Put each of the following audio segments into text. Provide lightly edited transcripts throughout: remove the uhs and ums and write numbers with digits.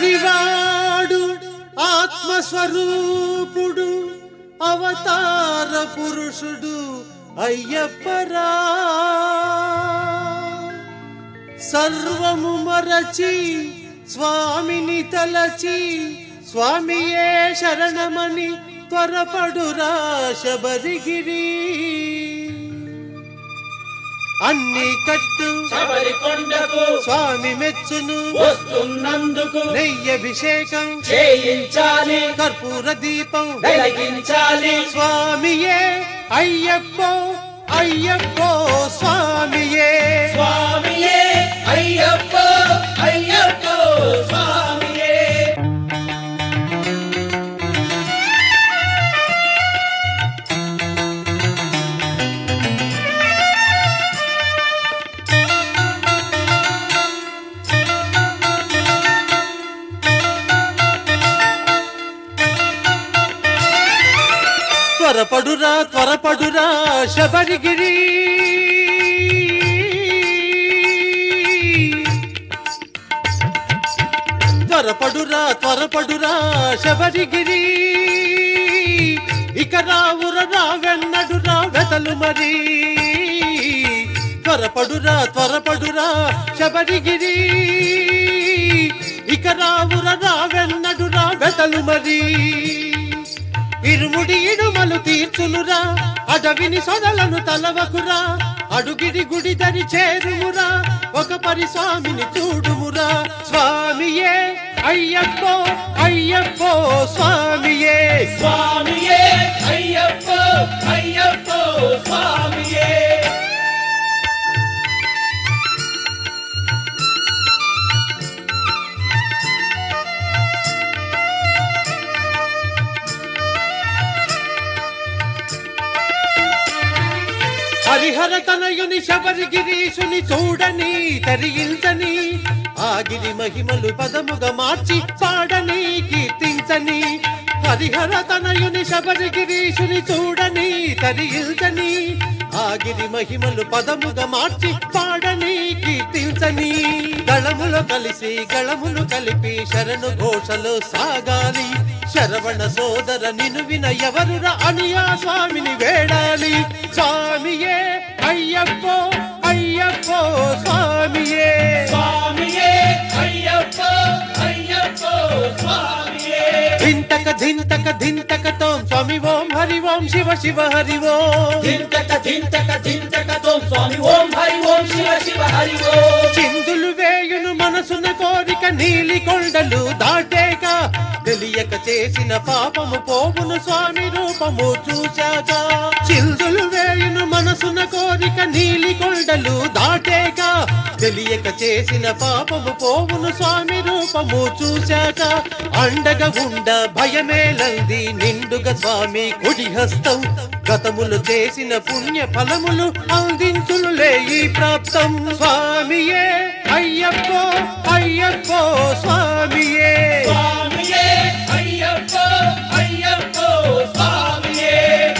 అల్లరివాడు ఆత్మస్వరూపుడు అవతార పురుషుడు అయ్యప్పరా. సర్వము మరచి స్వామిని తలచి స్వామియే శరణమని త్వరపడురా శబరిగిరి. అన్ని కట్టు శబరికొండకు స్వామి మెచ్చును వస్తున్నందుకు నెయ్యభిషేకం చేయించాలి, కర్పూర దీపం వెలిగించాలి. స్వామియే అయ్యప్పో అయ్యప్పో స్వామియే. స్వామియే అయ్యప్ప అయ్యప్ప స్వామియే. త్వరపడురా త్వరపడురా శబరిగిరి. త్వరపడురా త్వరపడురా శబరిగిరి. ఇక రావుర రావెన్నడురా వెతలు మరి. త్వరపడురా త్వరపడురా శబరిగిరి. ఇక రావుర రావెన్నడురా వెతలు మరి. ఇరుముడి ఇడుమలు తీర్చునురా అడవిని సొదలను తలవకురా. అడుగిడి గుడి దరి చేరుమురా ఒక పరి స్వామిని చూడుమురా. స్వామియే అయ్యప్పో అయ్యప్పో స్వామియే. స్వామియే అయ్యప్ప అయ్యప్ప స్వామియే. హరిహర తనయుని శబరిగిరీశుని చూడని తరించని. ఆగిరి మహిమలు పదముగా మార్చి పాడని కీర్తించని. హరిహర తనయుని శబరిగిరీశుని చూడని తరించని. ఆగిరి మహిమలు పదముగా మార్చి పాడని కీర్తించని. గళములో కలిసి గళములు కలిపి శరణు ఘోషలో సాగాలి. శరవణ సోదర నిను విన ఎవరురా అని ఆ స్వామిని వేడాలి. స్వామియే అయ్యప్పో అయ్యప్పో స్వామియే. స్వామియే అయ్యప్ప అయ్యప్ప స్వామియే. ధింతక ధింతక ధింతకతో స్వామి ఓం హరి ఓం శివ శివ హరి ఓం. ధింతక ధింతక ధింతకతో స్వామి ఓం హరి ఓం శివ శివ హరి ఓం. చిందులు వేయును మనసున కోరిక నీలి కొండలు దాటేక. తెలియక చేసిన పాపము పోవును స్వామి రూపము చూశాక. చిందులు వేయును మనసున కోరిక నీలి కొండలు దాటేక. తెలియక చేసిన పాపము పోవును స్వామి రూపము చూశాక. అండగా ఉండ భయమేలంది నిండుగా స్వామి కుడి హస్తం. గతములు చేసిన పుణ్య ఫలములు అందించునులే ఈ ప్రాప్తం. స్వామియే అయ్యప్పో అయ్యప్పో స్వామియే. స్వామియే అయ్యప్ప అయ్యప్ప స్వామియే.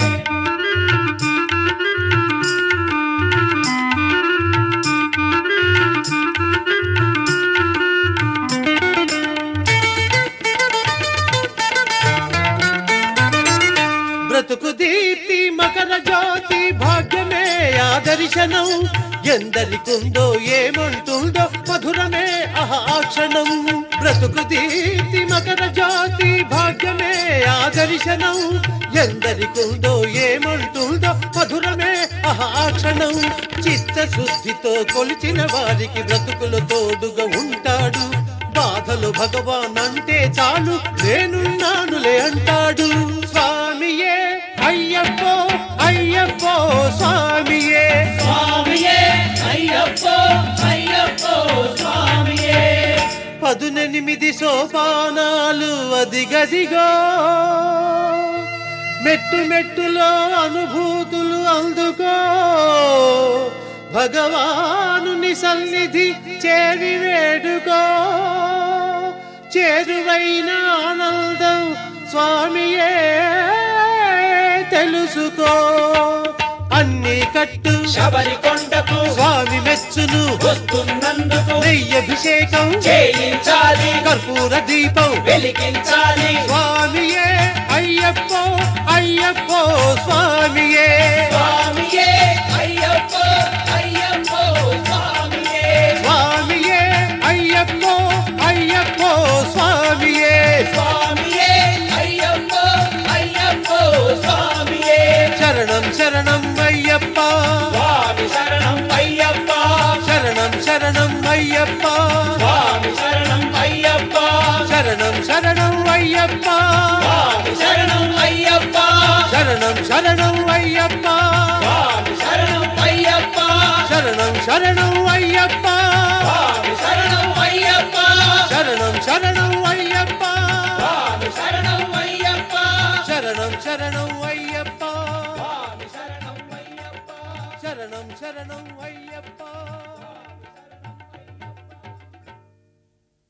బ్రతుకు దీప్తి మకర జ్యోతి భాగ్యమే ఆదర్శనం. ఎందరికుందో ఏమంటుందో మధురమే ఆక్షణం. బ్రతుకు దీప్తి మకర జ్యోతి భాగ్యమే ఆదర్శనం. ఎందరికుందో ఏమంటుందో మధురమే ఆక్షణం. చిత్తశుద్ధితో కొలిచిన వారికి బ్రతుకులు తోడుగా ఉంటాడు. బాధలు భగవాన్ అంటే చాలు నేనున్నానులే అంటాడు. స్వామియే అయ్యప్పో అయ్యప్పో స్వామియే. స్వామియే అయ్యప్ప అయ్యప్ప స్వామియే. 18 సోపానాలు అదిగదిగో. మెట్టు మెట్టులో అనుభూతులు అందుకో. భగవానుని సన్నిధి చేరి వేడుకో. చేరువైన ఆనందం స్వామియే తెలుసుకో. అన్ని కట్టు శబరి కొండకు స్వామి మెచ్చును వస్తున్నందుకు నెయ్యభిషేకం చేయించాలి కర్పూర దీపం వెలిగించాలి స్వామియే అయ్యప్పో అయ్యప్పో స్వామియే స్వామియే అయ్యప్పో అయ్యప్పో స్వామియే స్వామియే అయ్యప్పో అయ్యప్పో స్వామియే స్వామియే అయ్యప్పో అయ్యప్పో స్వామియే శరణం శరణం అయ్యప్ప స్వామి శరణం అయ్యప్ప శరణం శరణం అయ్యప్ప స్వామి శరణం అయ్యప్ప శరణం శరణం అయ్యప్ప స్వామి శరణం అయ్యప్ప శరణం శరణం అయ్యప్ప స్వామి శరణం అయ్యప్ప శరణం శరణం అయ్యప్ప స్వామి శరణం అయ్యప్ప శరణం శరణం అయ్యప్ప స్వామి శరణం అయ్యప్ప శరణం శరణం అయ్యప్ప స్వామి శరణం అయ్యప్ప శరణం శరణం